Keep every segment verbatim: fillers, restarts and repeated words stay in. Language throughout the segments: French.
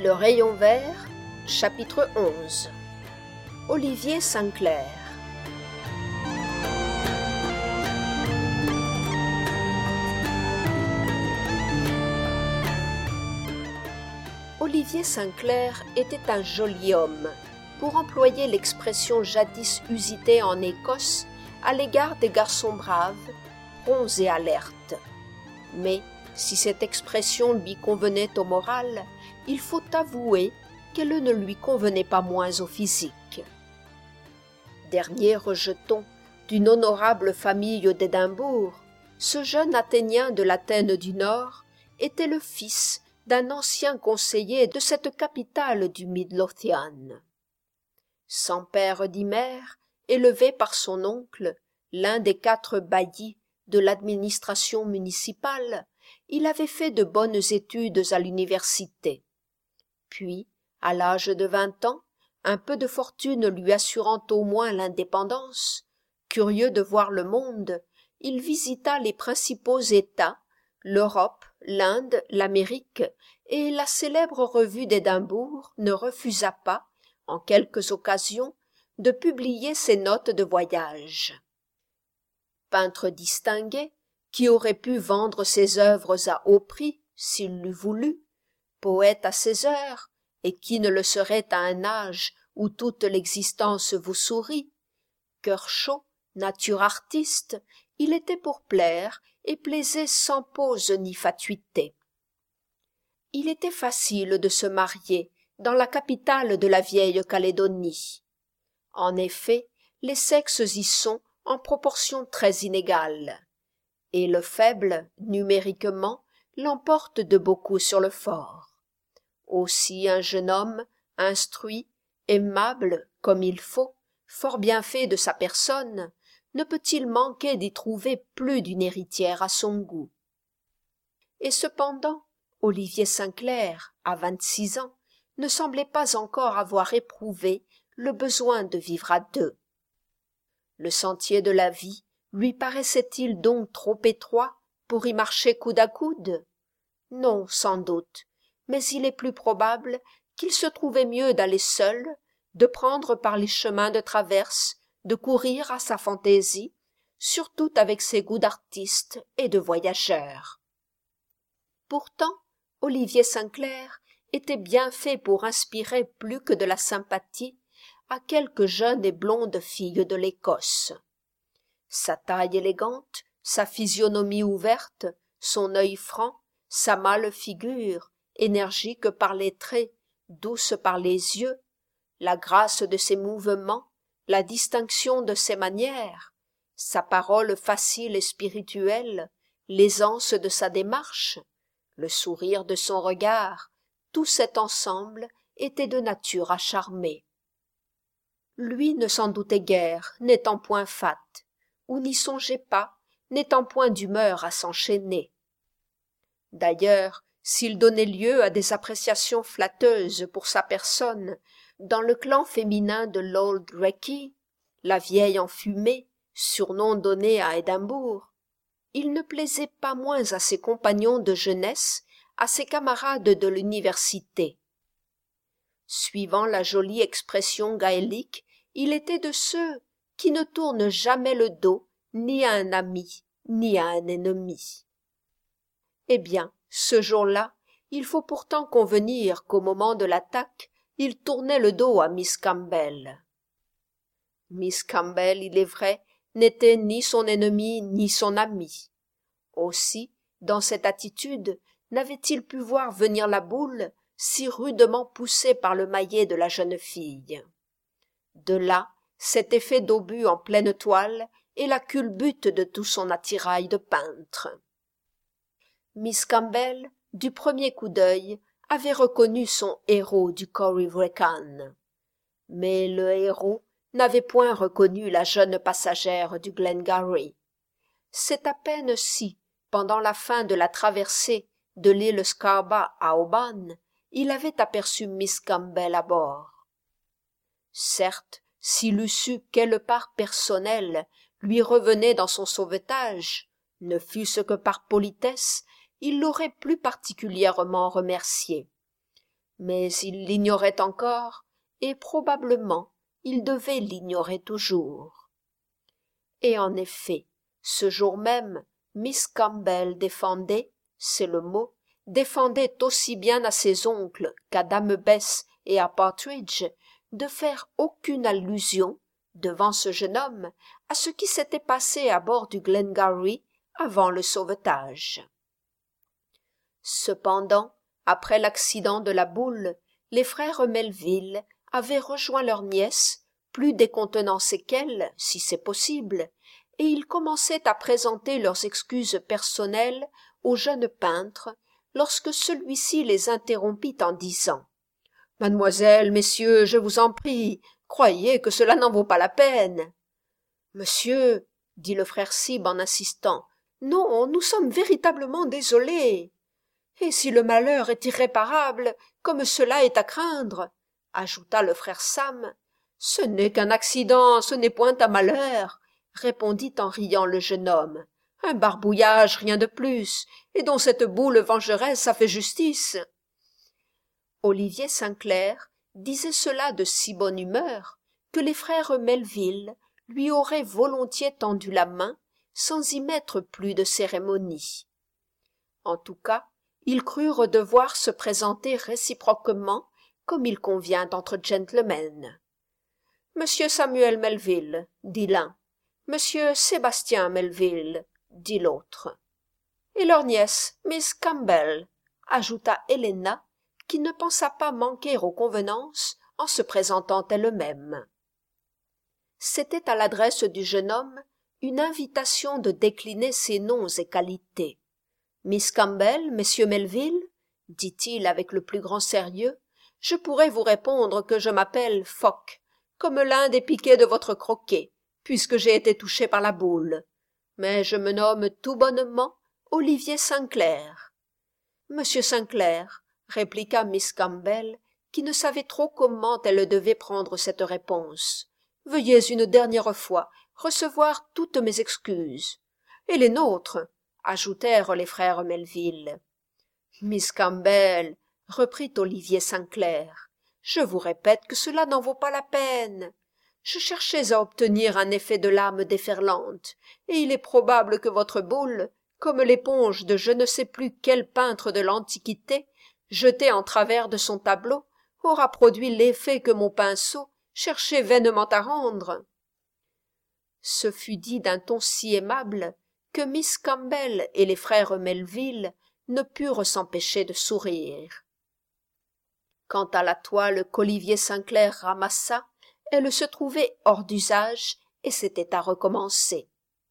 Le rayon vert, chapitre onze. Olivier Sinclair. Olivier Sinclair était un joli homme, pour employer l'expression jadis usitée en Écosse à l'égard des garçons braves, ronds et alertes. Mais, si cette expression lui convenait au moral, il faut avouer qu'elle ne lui convenait pas moins au physique. Dernier rejeton d'une honorable famille d'Édimbourg, ce jeune Athénien de l'Athènes du Nord était le fils d'un ancien conseiller de cette capitale du Midlothian. Sans père ni mère, élevé par son oncle, l'un des quatre baillis de l'administration municipale, il avait fait de bonnes études à l'université. Puis, à l'âge de vingt ans, un peu de fortune lui assurant au moins l'indépendance, curieux de voir le monde, il visita les principaux États, l'Europe, l'Inde, l'Amérique, et la célèbre revue d'Édimbourg ne refusa pas, en quelques occasions, de publier ses notes de voyage. Peintre distingué, qui aurait pu vendre ses œuvres à haut prix, s'il l'eût voulu, poète à ses heures, et qui ne le serait à un âge où toute l'existence vous sourit, cœur chaud, nature artiste, il était pour plaire et plaisait sans pose ni fatuité. Il était facile de se marier dans la capitale de la vieille Calédonie. En effet, les sexes y sont en proportion très inégale, et le faible, numériquement, l'emporte de beaucoup sur le fort. Aussi un jeune homme, instruit, aimable comme il faut, fort bien fait de sa personne, ne peut-il manquer d'y trouver plus d'une héritière à son goût. Et cependant, Olivier Sinclair, à vingt-six ans, ne semblait pas encore avoir éprouvé le besoin de vivre à deux. Le sentier de la vie lui paraissait-il donc trop étroit pour y marcher coude à coude? Non, sans doute, mais il est plus probable qu'il se trouvait mieux d'aller seul, de prendre par les chemins de traverse, de courir à sa fantaisie, surtout avec ses goûts d'artiste et de voyageur. Pourtant, Olivier Sinclair était bien fait pour inspirer plus que de la sympathie à quelques jeunes et blondes filles de l'Écosse. Sa taille élégante, sa physionomie ouverte, son œil franc, sa mâle figure, énergique par les traits, douce par les yeux, la grâce de ses mouvements, la distinction de ses manières, sa parole facile et spirituelle, l'aisance de sa démarche, le sourire de son regard, tout cet ensemble était de nature à charmer. Lui ne s'en doutait guère, n'étant point fat, ou n'y songeait pas, n'étant point d'humeur à s'enchaîner. D'ailleurs, s'il donnait lieu à des appréciations flatteuses pour sa personne dans le clan féminin de l'Old Reekie, la vieille enfumée, surnom donné à Édimbourg, il ne plaisait pas moins à ses compagnons de jeunesse, à ses camarades de l'université. Suivant la jolie expression gaélique, il était de ceux qui ne tournent jamais le dos ni à un ami, ni à un ennemi. Eh bien, ce jour-là, il faut pourtant convenir qu'au moment de l'attaque, il tournait le dos à Miss Campbell. Miss Campbell, il est vrai, n'était ni son ennemi ni son ami. Aussi, dans cette attitude, n'avait-il pu voir venir la boule si rudement poussée par le maillet de la jeune fille. De là, cet effet d'obus en pleine toile et la culbute de tout son attirail de peintre. Miss Campbell, du premier coup d'œil, avait reconnu son héros du Corry Wrekin. Mais le héros n'avait point reconnu la jeune passagère du Glengarry. C'est à peine si, pendant la fin de la traversée de l'île Scarba à Oban, il avait aperçu Miss Campbell à bord. Certes, s'il eût su quelle part personnelle lui revenait dans son sauvetage, ne fût-ce que par politesse, il l'aurait plus particulièrement remerciée. Mais il l'ignorait encore, et probablement il devait l'ignorer toujours. Et en effet, ce jour même, Miss Campbell défendait, c'est le mot, défendait aussi bien à ses oncles qu'à Dame Bess et à Partridge de faire aucune allusion, devant ce jeune homme, à ce qui s'était passé à bord du Glengarry avant le sauvetage. Cependant, après l'accident de la boule, les frères Melville avaient rejoint leur nièce, plus décontenancés qu'elle, si c'est possible, et ils commençaient à présenter leurs excuses personnelles au jeune peintre, lorsque celui-ci les interrompit en disant « Mademoiselle, messieurs, je vous en prie, croyez que cela n'en vaut pas la peine. »« Monsieur, » dit le frère Sib en insistant, « non, nous sommes véritablement désolés. »« Et si le malheur est irréparable, comme cela est à craindre, » ajouta le frère Sam, « ce n'est qu'un accident, ce n'est point un malheur, » répondit en riant le jeune homme. « Un barbouillage, rien de plus, et dont cette boule vengeresse a fait justice. » Olivier Sainclair disait cela de si bonne humeur que les frères Melville lui auraient volontiers tendu la main sans y mettre plus de cérémonie. En tout cas, ils crurent devoir se présenter réciproquement comme il convient entre gentlemen. « Monsieur Samuel Melville, » dit l'un. « Monsieur Sébastien Melville, » dit l'autre. « Et leur nièce, Miss Campbell, » ajouta Helena, qui ne pensa pas manquer aux convenances en se présentant elle-même. C'était à l'adresse du jeune homme une invitation de décliner ses noms et qualités. « Miss Campbell, messieurs Melville, » dit-il avec le plus grand sérieux, « je pourrais vous répondre que je m'appelle Fogg, comme l'un des piquets de votre croquet, puisque j'ai été touché par la boule. Mais je me nomme tout bonnement Olivier Sainclair. »« Monsieur Sainclair, » répliqua Miss Campbell, qui ne savait trop comment elle devait prendre cette réponse, « veuillez une dernière fois recevoir toutes mes excuses. »« Et les nôtres » ajoutèrent les frères Melville. « Miss Campbell, » reprit Olivier Sainclair, « je vous répète que cela n'en vaut pas la peine. Je cherchais à obtenir un effet de lame déferlante, et il est probable que votre boule, comme l'éponge de je ne sais plus quel peintre de l'Antiquité, jetée en travers de son tableau, aura produit l'effet que mon pinceau cherchait vainement à rendre. » Ce fut dit d'un ton si aimable que Miss Campbell et les frères Melville ne purent s'empêcher de sourire. Quant à la toile qu'Olivier Sainclair ramassa, elle se trouvait hors d'usage et c'était à recommencer.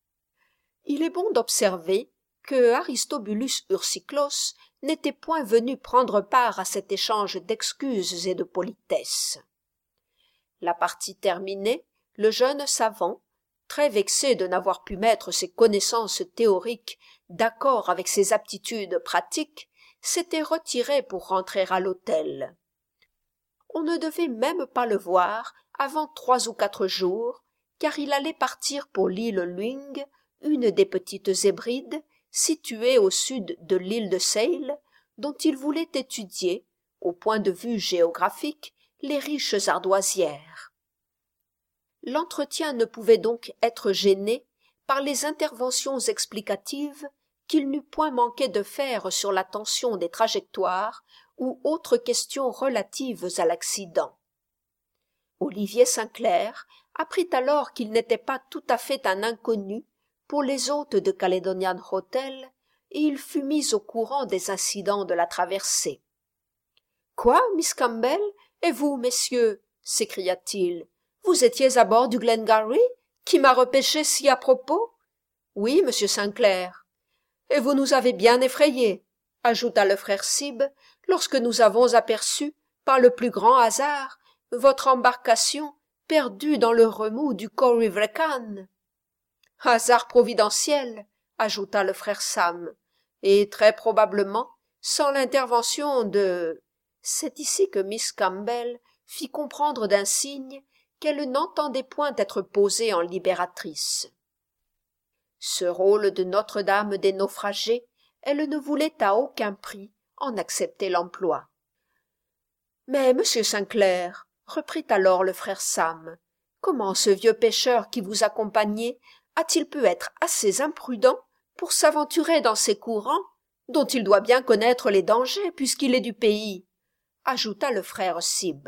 Il est bon d'observer que Aristobulus Ursiclos n'était point venu prendre part à cet échange d'excuses et de politesses. La partie terminée, le jeune savant, très vexé de n'avoir pu mettre ses connaissances théoriques d'accord avec ses aptitudes pratiques, s'était retiré pour rentrer à l'hôtel. On ne devait même pas le voir avant trois ou quatre jours, car il allait partir pour l'île Lwing, une des petites Hébrides, située au sud de l'île de Seil, dont il voulait étudier, au point de vue géographique, les riches ardoisières. L'entretien ne pouvait donc être gêné par les interventions explicatives qu'il n'eût point manqué de faire sur la tension des trajectoires ou autres questions relatives à l'accident. Olivier Sainclair apprit alors qu'il n'était pas tout à fait un inconnu pour les hôtes de Caledonian Hotel, et il fut mis au courant des incidents de la traversée. « Quoi, Miss Campbell, et vous, messieurs ?» s'écria-t-il. « Vous étiez à bord du Glengarry, qui m'a repêché si à propos ?»« Oui, monsieur Sainclair. »« Et vous nous avez bien effrayés, » ajouta le frère Sib, « lorsque nous avons aperçu, par le plus grand hasard, votre embarcation perdue dans le remous du Corryvreckan. »« Hasard providentiel, » ajouta le frère Sam, « et très probablement sans l'intervention de… » C'est ici que Miss Campbell fit comprendre d'un signe qu'elle n'entendait point être posée en libératrice. Ce rôle de Notre-Dame des naufragés, elle ne voulait à aucun prix en accepter l'emploi. Mais, monsieur Sainclair, reprit alors le frère Sam, comment ce vieux pêcheur qui vous accompagnait a-t-il pu être assez imprudent pour s'aventurer dans ces courants, dont il doit bien connaître les dangers puisqu'il est du pays, ajouta le frère Sib.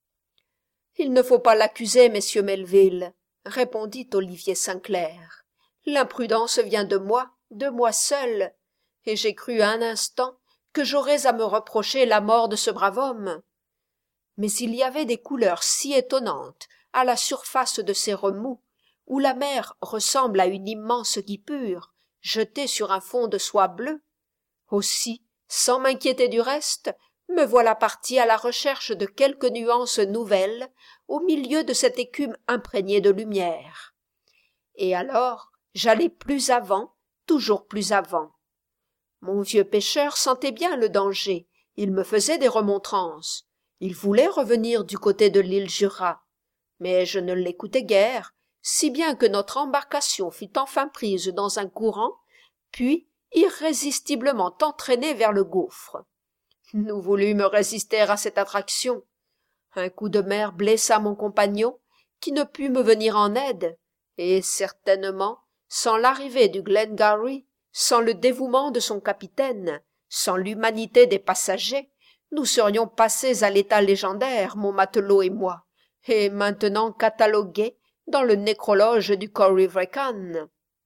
Il ne faut pas l'accuser, messieurs Melville, répondit Olivier Sainclair. L'imprudence vient de moi, de moi seul, et j'ai cru un instant que j'aurais à me reprocher la mort de ce brave homme. Mais il y avait des couleurs si étonnantes à la surface de ces remous, où la mer ressemble à une immense guipure jetée sur un fond de soie bleue. Aussi, sans m'inquiéter du reste, me voilà parti à la recherche de quelques nuances nouvelles au milieu de cette écume imprégnée de lumière. Et alors, j'allai plus avant, toujours plus avant. Mon vieux pêcheur sentait bien le danger, il me faisait des remontrances. Il voulait revenir du côté de l'île Jura, mais je ne l'écoutais guère, si bien que notre embarcation fut enfin prise dans un courant, puis irrésistiblement entraînée vers le gouffre. Nous voulûmes résister à cette attraction. Un coup de mer blessa mon compagnon, qui ne put me venir en aide, et certainement, sans l'arrivée du Glengarry, sans le dévouement de son capitaine, sans l'humanité des passagers, nous serions passés à l'état légendaire, mon matelot et moi, et maintenant catalogués dans le nécrologe du Corrie Vrecan.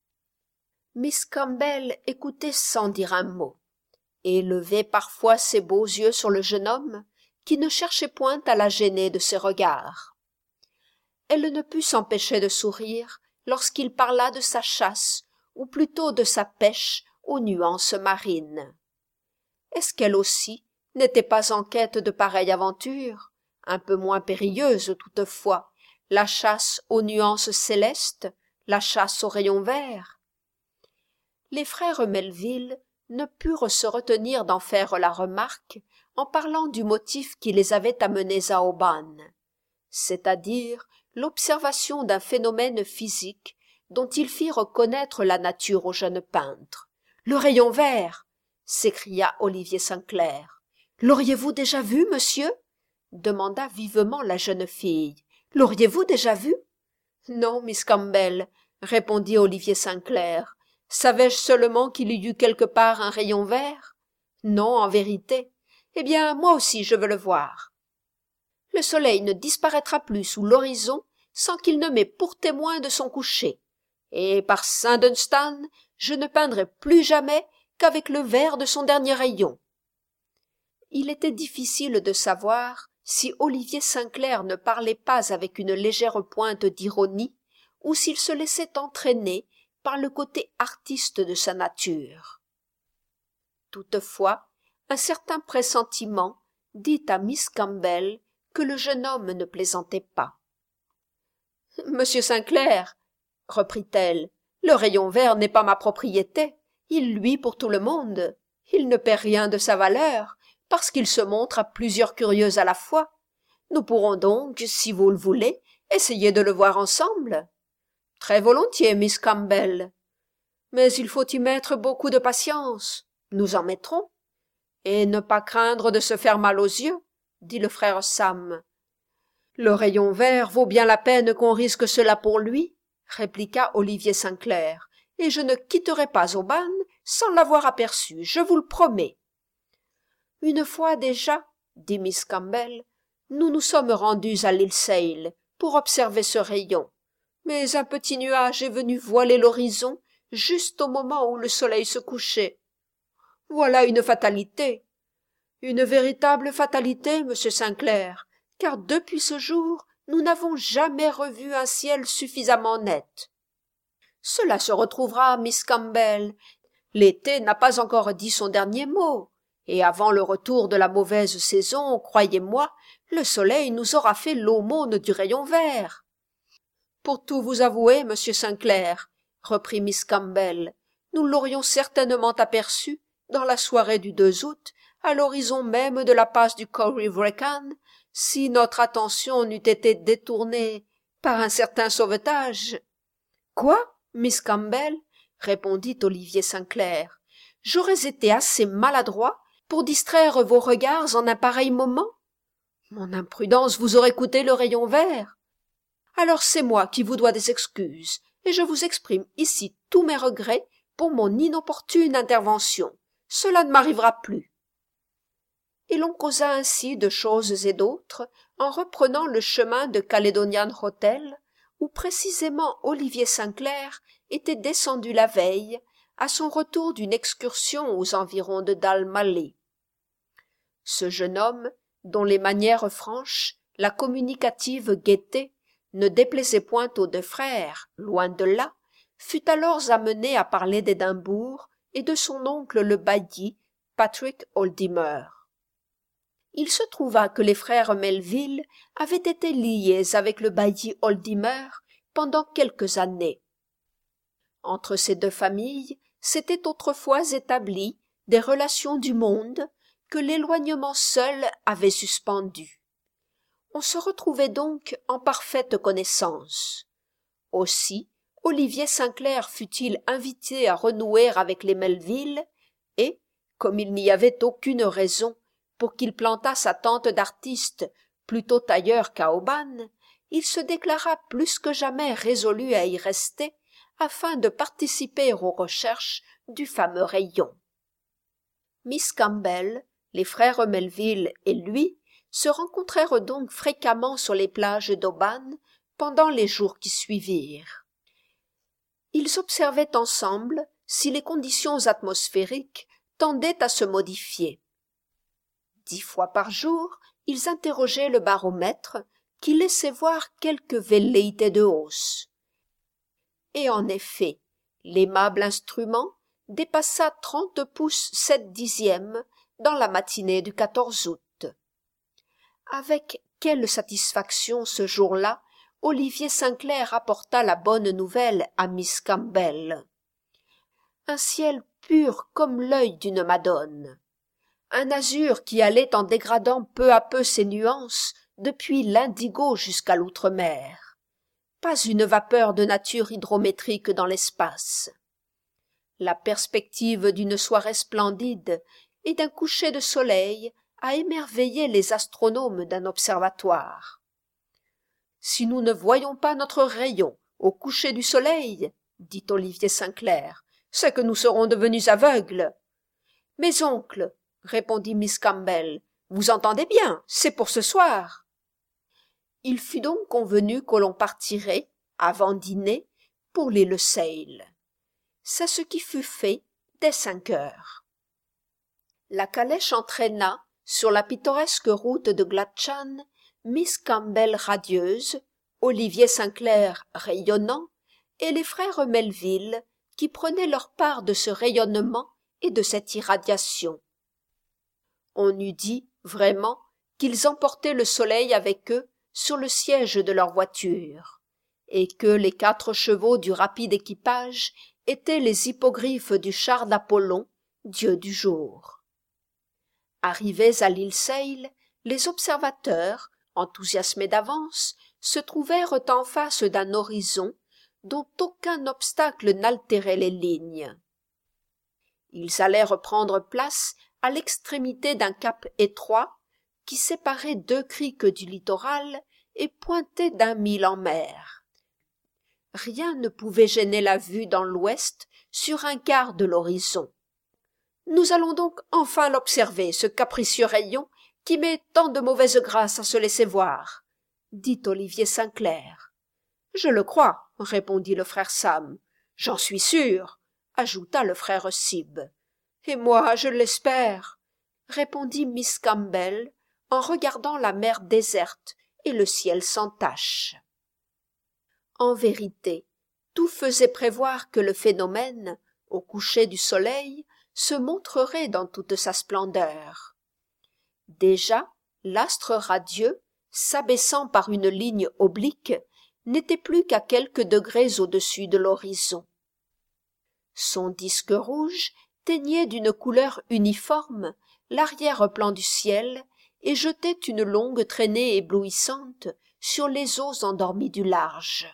Miss Campbell écoutait sans dire un mot, et levait parfois ses beaux yeux sur le jeune homme, qui ne cherchait point à la gêner de ses regards. Elle ne put s'empêcher de sourire lorsqu'il parla de sa chasse, ou plutôt de sa pêche aux nuances marines. Est-ce qu'elle aussi n'était pas en quête de pareille aventure, un peu moins périlleuse toutefois, la chasse aux nuances célestes, la chasse aux rayons verts? Les frères Melville ne purent se retenir d'en faire la remarque en parlant du motif qui les avait amenés à Oban, c'est-à-dire l'observation d'un phénomène physique dont ils firent connaître la nature au jeune peintre. « Le rayon vert !» s'écria Olivier Sainclair. « L'auriez-vous déjà vu, monsieur ?» demanda vivement la jeune fille. « L'auriez-vous déjà vu ?»« Non, Miss Campbell, » répondit Olivier Sainclair. « Savais-je seulement qu'il y eût quelque part un rayon vert ? Non, en vérité. Eh bien, moi aussi je veux le voir. Le soleil ne disparaîtra plus sous l'horizon sans qu'il ne m'ait pour témoin de son coucher. Et par saint Dunstan, je ne peindrai plus jamais qu'avec le vert de son dernier rayon. » Il était difficile de savoir si Olivier Sainclair ne parlait pas avec une légère pointe d'ironie ou s'il se laissait entraîner par le côté artiste de sa nature. Toutefois, un certain pressentiment dit à Miss Campbell que le jeune homme ne plaisantait pas. « Monsieur Sainclair, » reprit-elle, « le rayon vert n'est pas ma propriété, il luit pour tout le monde, il ne perd rien de sa valeur, parce qu'il se montre à plusieurs curieux à la fois. Nous pourrons donc, si vous le voulez, essayer de le voir ensemble. »« Très volontiers, Miss Campbell. Mais il faut y mettre beaucoup de patience. Nous en mettrons. Et ne pas craindre de se faire mal aux yeux, » dit le frère Sam. « Le rayon vert vaut bien la peine qu'on risque cela pour lui, » répliqua Olivier Sainclair, « et je ne quitterai pas Oban sans l'avoir aperçu, je vous le promets. » « Une fois déjà, » dit Miss Campbell, « nous nous sommes rendus à l'île Seil pour observer ce rayon, mais un petit nuage est venu voiler l'horizon juste au moment où le soleil se couchait. Voilà une fatalité, une véritable fatalité, monsieur Sainclair, car depuis ce jour, nous n'avons jamais revu un ciel suffisamment net. »« Cela se retrouvera, Miss Campbell. L'été n'a pas encore dit son dernier mot. Et avant le retour de la mauvaise saison, croyez-moi, le soleil nous aura fait l'aumône du rayon vert. »« Pour tout vous avouer, monsieur Sainclair, » reprit Miss Campbell, « nous l'aurions certainement aperçu, dans la soirée du deux août, à l'horizon même de la passe du Corrie Vrecan, si notre attention n'eût été détournée par un certain sauvetage. »« Quoi, Miss Campbell ?» répondit Olivier Sainclair. « J'aurais été assez maladroit pour distraire vos regards en un pareil moment ? Mon imprudence vous aurait coûté le rayon vert. Alors c'est moi qui vous dois des excuses, et je vous exprime ici tous mes regrets pour mon inopportune intervention. Cela ne m'arrivera plus. Et l'on causa ainsi de choses et d'autres, en reprenant le chemin de Caledonian Hotel, où précisément Olivier Sainclair était descendu la veille, à son retour d'une excursion aux environs de Dalmalle. Ce jeune homme, dont les manières franches, la communicative gaieté, ne déplaisaient point aux deux frères, loin de là, fut alors amené à parler d'Édimbourg et de son oncle le bailli, Patrick Holdimer. Il se trouva que les frères Melville avaient été liés avec le bailli Holdimer pendant quelques années. Entre ces deux familles s'étaient autrefois établies des relations du monde que l'éloignement seul avait suspendues. On se retrouvait donc en parfaite connaissance. Aussi, Olivier Sainclair fut-il invité à renouer avec les Melville, et, comme il n'y avait aucune raison pour qu'il plantât sa tente d'artiste plutôt ailleurs qu'à Aubagne, il se déclara plus que jamais résolu à y rester afin de participer aux recherches du fameux rayon. Miss Campbell, les frères Melville et lui se rencontrèrent donc fréquemment sur les plages d'Aubagne pendant les jours qui suivirent. Ils observaient ensemble si les conditions atmosphériques tendaient à se modifier. Dix fois par jour, ils interrogeaient le baromètre qui laissait voir quelques velléités de hausse. Et en effet, l'aimable instrument dépassa trente pouces sept dixièmes dans la matinée du quatorze août. Avec quelle satisfaction ce jour-là Olivier Sainclair apporta la bonne nouvelle à Miss Campbell. Un ciel pur comme l'œil d'une madone, un azur qui allait en dégradant peu à peu ses nuances depuis l'indigo jusqu'à l'outre-mer, pas une vapeur de nature hydrométrique dans l'espace. La perspective d'une soirée splendide et d'un coucher de soleil a émerveillé les astronomes d'un observatoire. Si nous ne voyons pas notre rayon au coucher du soleil, dit Olivier Sainclair, c'est que nous serons devenus aveugles. Mes oncles, répondit Miss Campbell, vous entendez bien, c'est pour ce soir. Il fut donc convenu que l'on partirait, avant dîner, pour l'île Seil. C'est ce qui fut fait dès cinq heures. La calèche entraîna, sur la pittoresque route de Glatchan, Miss Campbell radieuse, Olivier Sainclair rayonnant, et les frères Melville, qui prenaient leur part de ce rayonnement et de cette irradiation. On eût dit, vraiment, qu'ils emportaient le soleil avec eux sur le siège de leur voiture, et que les quatre chevaux du rapide équipage étaient les hippogriffes du char d'Apollon, dieu du jour. Arrivés à l'île Seil, les observateurs, enthousiasmés d'avance, se trouvèrent en face d'un horizon dont aucun obstacle n'altérait les lignes. Ils allèrent prendre place à l'extrémité d'un cap étroit qui séparait deux criques du littoral et pointait d'un mille en mer. Rien ne pouvait gêner la vue dans l'ouest sur un quart de l'horizon. Nous allons donc enfin l'observer, ce capricieux rayon qui met tant de mauvaise grâce à se laisser voir, dit Olivier Sainclair. Je le crois, répondit le frère Sam. J'en suis sûr, ajouta le frère Sib. Et moi, je l'espère, répondit Miss Campbell en regardant la mer déserte et le ciel sans tache. En vérité, tout faisait prévoir que le phénomène, au coucher du soleil, se montrerait dans toute sa splendeur. Déjà, l'astre radieux, s'abaissant par une ligne oblique, n'était plus qu'à quelques degrés au-dessus de l'horizon. Son disque rouge teignait d'une couleur uniforme l'arrière-plan du ciel et jetait une longue traînée éblouissante sur les eaux endormies du large.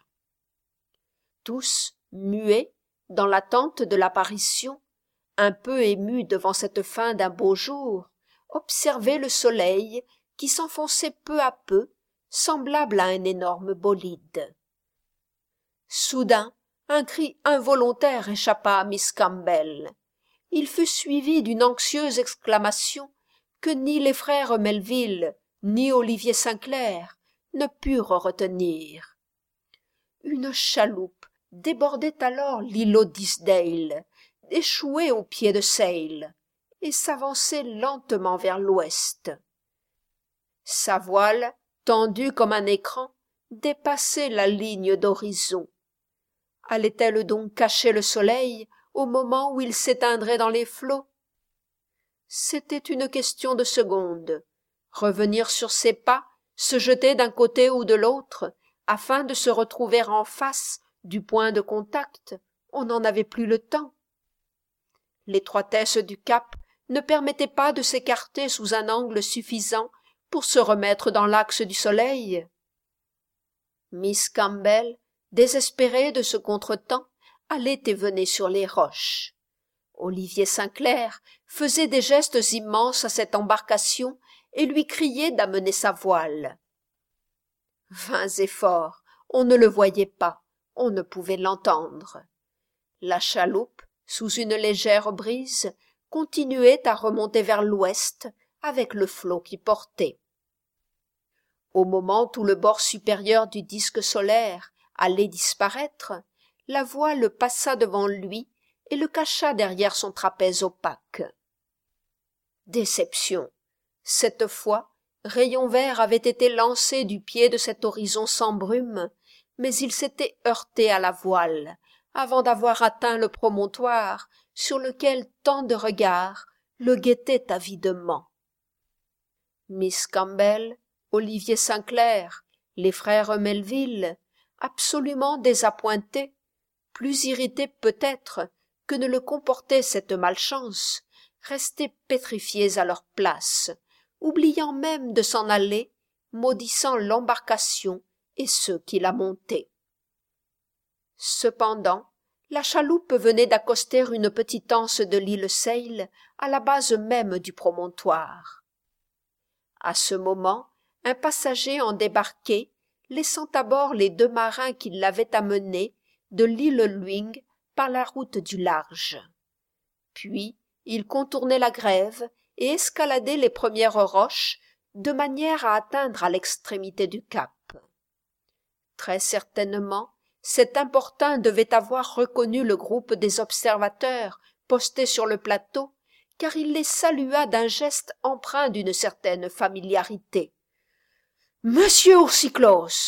Tous, muets, dans l'attente de l'apparition, un peu émus devant cette fin d'un beau jour, observaient le soleil qui s'enfonçait peu à peu, semblable à un énorme bolide. Soudain, un cri involontaire échappa à Miss Campbell. Il fut suivi d'une anxieuse exclamation que ni les frères Melville ni Olivier Sinclair ne purent retenir. Une chaloupe débordait alors l'îlot d'Easdale, échouée au pied de Sale, et s'avançait lentement vers l'ouest. Sa voile, tendue comme un écran, dépassait la ligne d'horizon. Allait-elle donc cacher le soleil au moment où il s'éteindrait dans les flots? C'était une question de secondes. Revenir sur ses pas, se jeter d'un côté ou de l'autre, afin de se retrouver en face du point de contact, on n'en avait plus le temps. L'étroitesse du cap ne permettait pas de s'écarter sous un angle suffisant pour se remettre dans l'axe du soleil. Miss Campbell, désespérée de ce contretemps, allait et venait sur les roches. Olivier Sinclair faisait des gestes immenses à cette embarcation et lui criait d'amener sa voile. Vains efforts, on ne le voyait pas, on ne pouvait l'entendre. La chaloupe, sous une légère brise, continuait à remonter vers l'ouest avec le flot qui portait. Au moment où le bord supérieur du disque solaire allait disparaître, la voile passa devant lui et le cacha derrière son trapèze opaque. Déception. Cette fois, Rayon Vert avait été lancé du pied de cet horizon sans brume, mais il s'était heurté à la voile, avant d'avoir atteint le promontoire sur lequel tant de regards le guettaient avidement. Miss Campbell, Olivier Sinclair, les frères Melville, absolument désappointés, plus irrités peut-être que ne le comportait cette malchance, restaient pétrifiés à leur place, oubliant même de s'en aller, maudissant l'embarcation et ceux qui la montaient. Cependant, la chaloupe venait d'accoster une petite anse de l'île Seil à la base même du promontoire. À ce moment, un passager en débarquait, laissant à bord les deux marins qui l'avaient amené de l'île Luing par la route du large. Puis, il contournait la grève et escaladait les premières roches de manière à atteindre à l'extrémité du cap. Très certainement, cet importun devait avoir reconnu le groupe des observateurs postés sur le plateau, car il les salua d'un geste empreint d'une certaine familiarité. « Monsieur Ourcyclos !»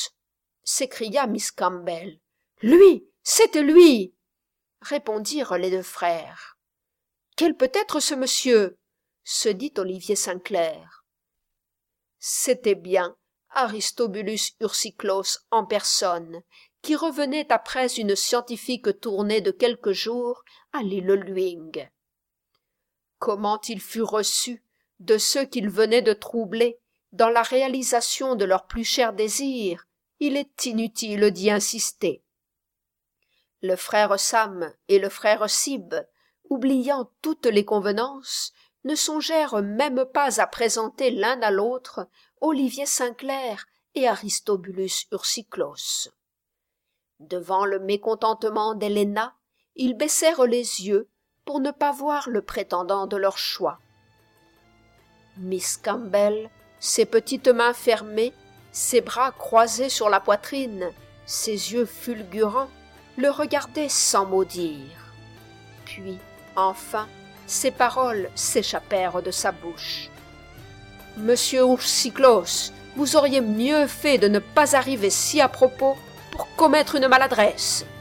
s'écria Miss Campbell. « Lui, c'était lui !» répondirent les deux frères. « Quel peut être ce monsieur ?» se dit Olivier Sinclair. C'était bien Aristobulus Urcyclos en personne, qui revenait après une scientifique tournée de quelques jours à l'île Luing. Comment il fut reçu de ceux qu'il venait de troubler dans la réalisation de leurs plus chers désirs, il est inutile d'y insister. Le frère Sam et le frère Sib, oubliant toutes les convenances, ne songèrent même pas à présenter l'un à l'autre Olivier Sinclair et Aristobulus Urcyclos. Devant le mécontentement d'Héléna, ils baissèrent les yeux pour ne pas voir le prétendant de leur choix. Miss Campbell, ses petites mains fermées, ses bras croisés sur la poitrine, ses yeux fulgurants, le regardaient sans mot dire. Puis, enfin, ces paroles s'échappèrent de sa bouche. « Monsieur Urcyclos, vous auriez mieux fait de ne pas arriver si à propos pour commettre une maladresse.